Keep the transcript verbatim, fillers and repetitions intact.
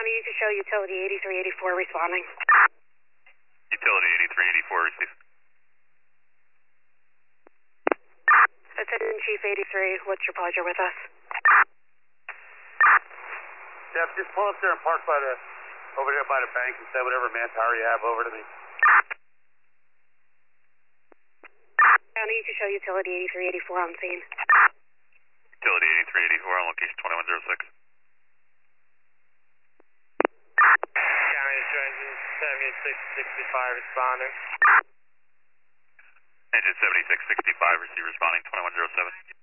County, you can show utility eighty-three eighty-four responding. Utility eighty-three eighty-four received. Attendant Chief eighty-three, what's your pleasure with us? Jeff, just pull up there and park by the, over there by the bank and send whatever manpower you have over to me. County, you can show utility eighty-three eighty-four on scene. Utility eighty-three eighty-four on location twenty-one oh six. County Engine seventy-six sixty-five responding. Engine seventy-six sixty-five receive responding twenty-one oh seven.